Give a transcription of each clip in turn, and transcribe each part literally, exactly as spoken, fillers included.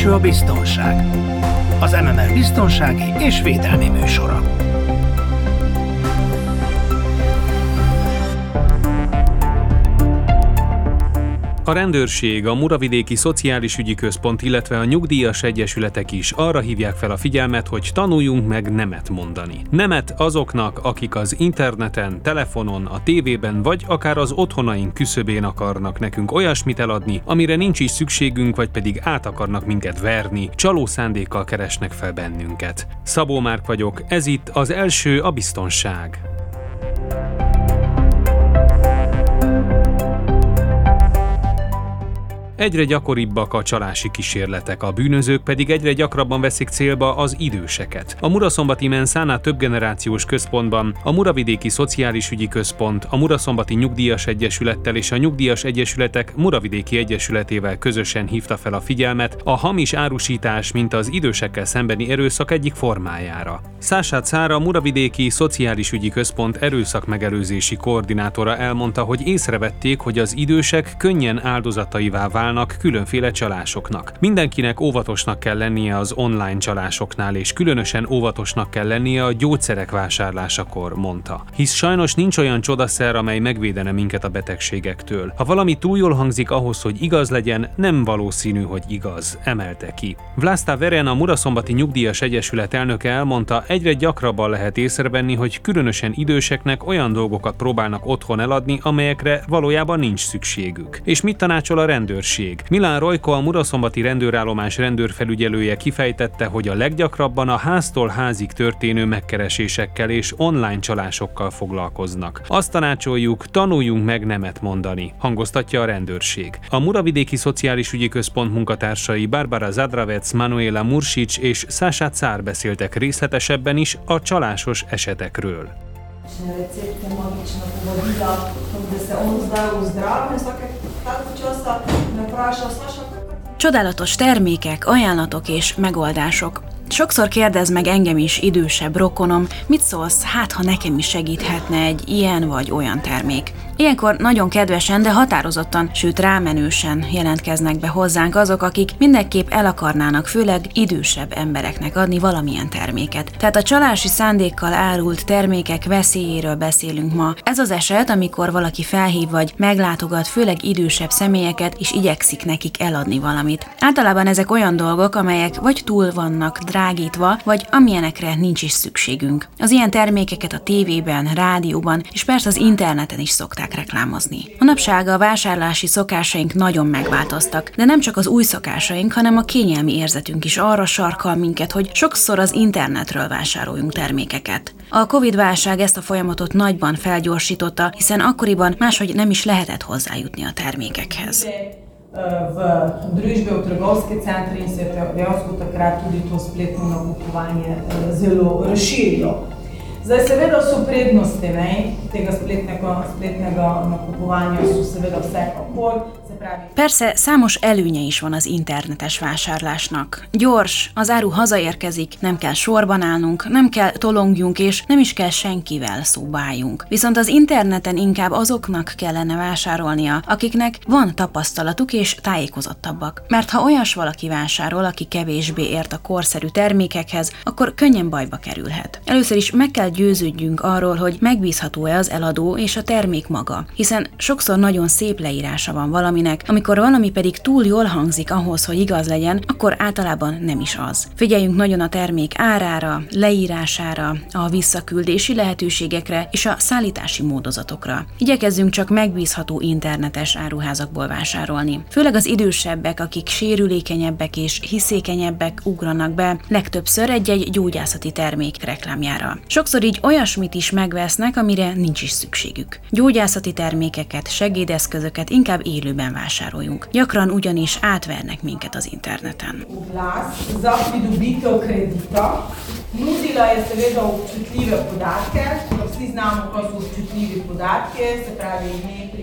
első a biztonság. Az em em er biztonsági és védelmi műsora. A rendőrség, a Muravidéki Szociális Ügyi Központ, illetve a nyugdíjas egyesületek is arra hívják fel a figyelmet, hogy tanuljunk meg nemet mondani. Nemet azoknak, akik az interneten, telefonon, a tévében vagy akár az otthonaink küszöbén akarnak nekünk olyasmit eladni, amire nincs is szükségünk, vagy pedig át akarnak minket verni, csaló szándékkal keresnek fel bennünket. Szabó Márk vagyok, ez itt az első a biztonság. Egyre gyakoribbak a csalási kísérletek, a bűnözők pedig egyre gyakrabban veszik célba az időseket. A Muraszombati Mensana többgenerációs központban a Muravidéki Szociális Ügyi Központ, a Muraszombati Nyugdíjas Egyesülettel és a Nyugdíjas Egyesületek Muravidéki Egyesületével közösen hívta fel a figyelmet a hamis árusítás, mint az idősekkel szembeni erőszak egyik formájára. Sasha Czar, a Muravidéki Szociális Ügyi Központ erőszakmegelőzési koordinátora elmondta, hogy észrevették, hogy az idősek könnyen áldozataivá válnak különféle csalásoknak. Mindenkinek óvatosnak kell lennie az online csalásoknál, és különösen óvatosnak kell lennie a gyógyszerek vásárlásakor, mondta. Hisz sajnos nincs olyan csodaszer, amely megvédene minket a betegségektől. Ha valami túl jól hangzik ahhoz, hogy igaz legyen, nem valószínű, hogy igaz, emelte ki. Vlasta Veren, a Muraszombati Nyugdíjas Egyesület elnöke elmondta, egyre gyakrabban lehet észrevenni, hogy különösen időseknek olyan dolgokat próbálnak otthon eladni, amelyekre valójában nincs szükségük. És mit tanácsol a rendőrség? Milán Rojko, a Muraszombati rendőrállomás rendőrfelügyelője kifejtette, hogy a leggyakrabban a háztól házig történő megkeresésekkel és online csalásokkal foglalkoznak. Azt tanácsoljuk, tanuljunk meg nemet mondani, hangoztatja a rendőrség. A Muravidéki Szociális Ügyi Központ munkatársai Barbara Zadravec, Manuela Mursic és Sasha Czar beszéltek részletesebben is a csalásos esetekről. Csodálatos termékek, ajánlatok és megoldások. Sokszor kérdez meg engem is idősebb rokonom, mit szólsz, hát ha nekem is segíthetne egy ilyen vagy olyan termék. Ilyenkor nagyon kedvesen, de határozottan, sőt rámenősen jelentkeznek be hozzánk azok, akik mindenképp el akarnának főleg idősebb embereknek adni valamilyen terméket. Tehát a csalási szándékkal árult termékek veszélyéről beszélünk ma. Ez az eset, amikor valaki felhív vagy meglátogat főleg idősebb személyeket, és igyekszik nekik eladni valamit. Általában ezek olyan dolgok, amelyek vagy túl vannak drágítva, vagy amilyenekre nincs is szükségünk. Az ilyen termékeket a tévében, rádióban és persze az interneten is szokták reklámozni. Manapság a vásárlási szokásaink nagyon megváltoztak, de nem csak az új szokásaink, hanem a kényelmi érzetünk is arra sarkal minket, hogy sokszor az internetről vásároljunk termékeket. A Covid-válság ezt a folyamatot nagyban felgyorsította, hiszen akkoriban máshogy nem is lehetett hozzájutni a termékekhez. v družbe, v trgovske centre in se je dejansko takrat tudi to spletno nakupovanje zelo razširilo. Zdaj seveda so prednosti ne, tega spletnega, spletnega nakupovanja so seveda vsekakor. Persze számos előnye is van az internetes vásárlásnak. Gyors, az áru hazaérkezik, nem kell sorban állnunk, nem kell tolongjunk és nem is kell senkivel szóba álljunk. Viszont az interneten inkább azoknak kellene vásárolnia, akiknek van tapasztalatuk és tájékozottabbak. Mert ha olyas valaki vásárol, aki kevésbé ért a korszerű termékekhez, akkor könnyen bajba kerülhet. Először is meg kell győződjünk arról, hogy megbízható-e az eladó és a termék maga, hiszen sokszor nagyon szép leírása van valaminek, amikor valami pedig túl jól hangzik ahhoz, hogy igaz legyen, akkor általában nem is az. Figyeljünk nagyon a termék árára, leírására, a visszaküldési lehetőségekre és a szállítási módozatokra. Igyekezzünk csak megbízható internetes áruházakból vásárolni. Főleg az idősebbek, akik sérülékenyebbek és hiszékenyebbek ugranak be legtöbbször egy-egy gyógyászati termék reklámjára. Sokszor így olyasmit is megvesznek, amire nincs is szükségük. Gyógyászati termékeket, segédeszközöket inkább élőben vásároljunk. Gyakran ugyanis átvernek minket az interneten. Za pridobitev kredita nudila je seveda občutljive podatke, vsi znamo, kaj so občutljivi podatki, se pravi ime, priimek.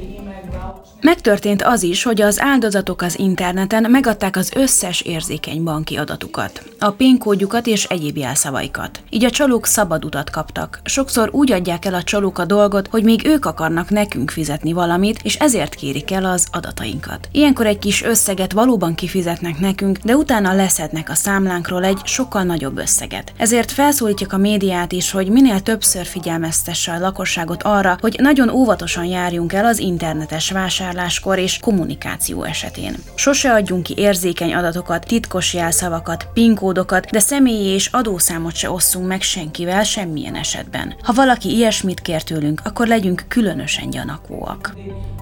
Megtörtént az is, hogy az áldozatok az interneten megadták az összes érzékeny banki adatukat, a PIN kódjukat és egyéb jelszavaikat. Így a csalók szabad utat kaptak. Sokszor úgy adják el a csalók a dolgot, hogy még ők akarnak nekünk fizetni valamit, és ezért kérik el az adatainkat. Ilyenkor egy kis összeget valóban kifizetnek nekünk, de utána leszednek a számlánkról egy sokkal nagyobb összeget. Ezért felszólítjuk a médiát is, hogy minél többször figyelmeztesse a lakosságot arra, hogy nagyon óvatosan járjunk el az internetes vásárláskor és kommunikáció esetén. Sose adjunk ki érzékeny adatokat, titkos jelszavakat, PIN kódokat, de személyi és adószámot se osszunk meg senkivel semmilyen esetben. Ha valaki ilyesmit kér tőlünk, akkor legyünk különösen gyanakvóak.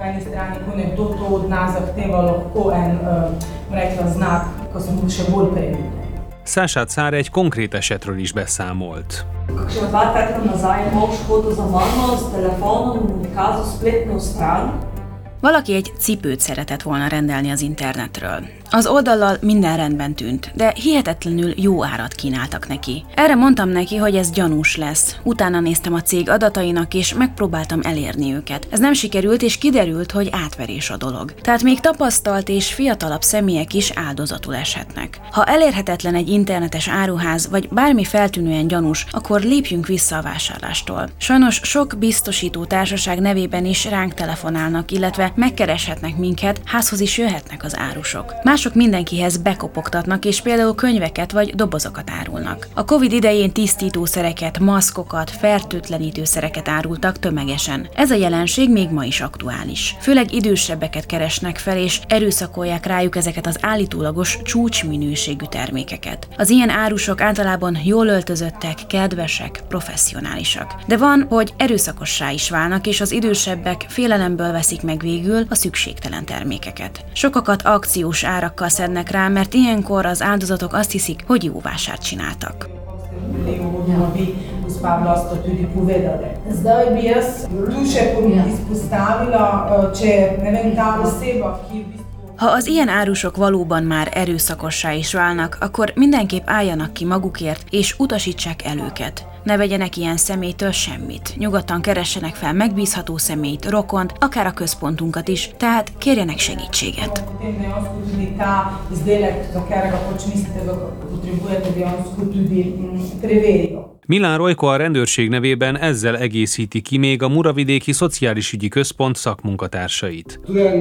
Saša Car egy konkrét esetről is beszámolt. Kakšna dva tedna nazaj je mož hodil za mano s telefonom in mi kazal spletno stran. Valaki egy cipőt szeretett volna rendelni az internetről. Az oldallal minden rendben tűnt, de hihetetlenül jó árat kínáltak neki. Erre mondtam neki, hogy ez gyanús lesz. Utána néztem a cég adatainak, és megpróbáltam elérni őket. Ez nem sikerült, és kiderült, hogy átverés a dolog. Tehát még tapasztalt és fiatalabb személyek is áldozatul eshetnek. Ha elérhetetlen egy internetes áruház, vagy bármi feltűnően gyanús, akkor lépjünk vissza a vásárlástól. Sajnos sok biztosító társaság nevében is ránk telefonálnak, illetve megkereshetnek minket, házhoz is jöhetnek az árusok. Mások mindenkihez bekopogtatnak, és például könyveket vagy dobozokat árulnak. A Covid idején tisztítószereket, maszkokat, fertőtlenítőszereket árultak tömegesen. Ez a jelenség még ma is aktuális. Főleg idősebbeket keresnek fel, és erőszakolják rájuk ezeket az állítólagos csúcsminőségű termékeket. Az ilyen árusok általában jól öltözöttek, kedvesek, professzionálisak. De van, hogy erőszakossá is válnak, és az idősebbek félelemből veszik meg végül a szükségtelen termékeket. Sokakat akciós árakkal szednek rá, mert ilyenkor az áldozatok azt hiszik, hogy jó vásárt csináltak. Zdaj bi jaz tu še izpostavila, če ne vem, ta oseba, ki Ha az ilyen árusok valóban már erőszakossá is válnak, akkor mindenképp álljanak ki magukért, és utasítsák el őket. Ne vegyenek ilyen személytől semmit. Nyugodtan keressenek fel megbízható személyt, rokont, akár a központunkat is, tehát kérjenek segítséget. Milan Rojko a rendőrség nevében ezzel egészíti ki még a Muravidéki Szociális Ügyi Központ szakmunkatársait.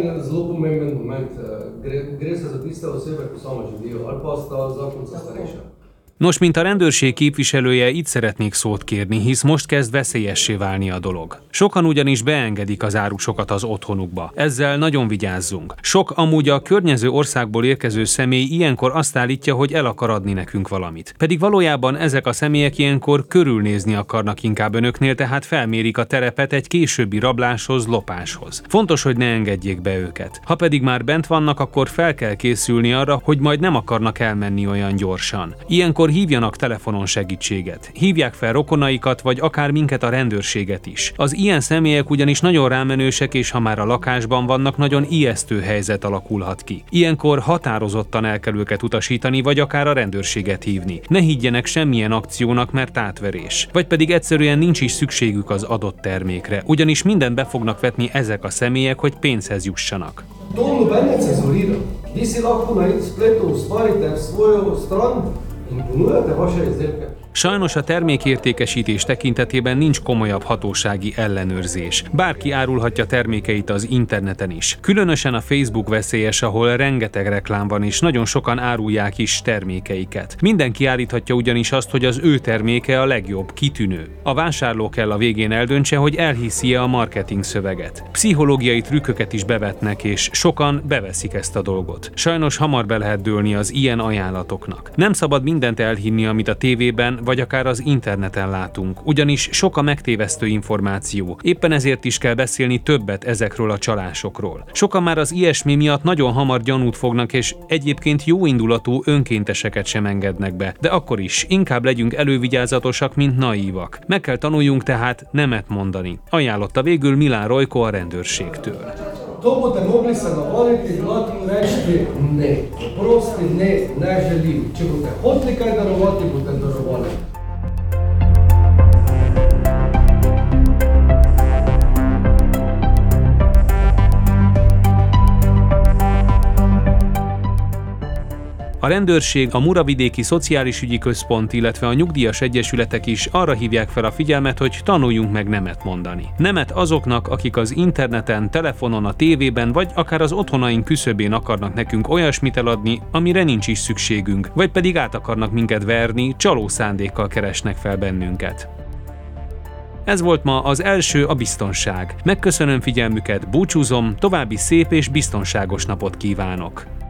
Nos, mint a rendőrség képviselője, itt szeretnék szót kérni, hisz most kezd veszélyessé válni a dolog. Sokan ugyanis beengedik az árusokat az otthonukba. Ezzel nagyon vigyázzunk. Sok amúgy a környező országból érkező személy ilyenkor azt állítja, hogy el akar adni nekünk valamit. Pedig valójában ezek a személyek ilyenkor körülnézni akarnak inkább önöknél, tehát felmérik a terepet egy későbbi rabláshoz, lopáshoz. Fontos, hogy ne engedjék be őket. Ha pedig már bent vannak, akkor fel kell készülni arra, hogy majd nem akarnak elmenni olyan gyorsan. Ilyenkor hívjanak telefonon segítséget. Hívják fel rokonaikat, vagy akár minket, a rendőrséget is. Az ilyen személyek ugyanis nagyon rámenősek, és ha már a lakásban vannak, nagyon ijesztő helyzet alakulhat ki. Ilyenkor határozottan el kell őket utasítani, vagy akár a rendőrséget hívni. Ne higgyenek semmilyen akciónak, mert átverés. Vagy pedig egyszerűen nincs is szükségük az adott termékre, ugyanis mindent be fognak vetni ezek a személyek, hogy pénzhez jussanak. To nobene cenzurira. Vi si lahko na spletu ustvarite svojo stran in ponujate vaše izdelke. Sajnos a termékértékesítés tekintetében nincs komolyabb hatósági ellenőrzés. Bárki árulhatja termékeit az interneten is. Különösen a Facebook veszélyes, ahol rengeteg reklám van, és nagyon sokan árulják is termékeiket. Mindenki állíthatja ugyanis azt, hogy az ő terméke a legjobb, kitűnő. A vásárló kell a végén eldöntse, hogy elhiszi-e a marketing szöveget. Pszichológiai trükköket is bevetnek, és sokan beveszik ezt a dolgot. Sajnos hamar be lehet dőlni az ilyen ajánlatoknak. Nem szabad mindent elhinni, amit a tévében vagy akár az interneten látunk, ugyanis sok a megtévesztő információ. Éppen ezért is kell beszélni többet ezekről a csalásokról. Sokan már az ilyesmi miatt nagyon hamar gyanút fognak, és egyébként jóindulatú önkénteseket sem engednek be, de akkor is inkább legyünk elővigyázatosak, mint naívak. Meg kell tanuljunk tehát nemet mondani. Ajánlotta végül Milan Rojko a rendőrségtől. To boste mogli se navoliti, gladko reči ne. Prosti ne, ne želim. Če boste hoteli kaj darovati, boste darovali. A rendőrség, a Muravidéki Szociális Ügyi Központ, illetve a nyugdíjas egyesületek is arra hívják fel a figyelmet, hogy tanuljunk meg nemet mondani. Nemet azoknak, akik az interneten, telefonon, a tévében vagy akár az otthonaink küszöbén akarnak nekünk olyasmit eladni, amire nincs is szükségünk, vagy pedig át akarnak minket verni, csaló szándékkal keresnek fel bennünket. Ez volt ma az első, a biztonság. Megköszönöm figyelmüket, búcsúzom, további szép és biztonságos napot kívánok!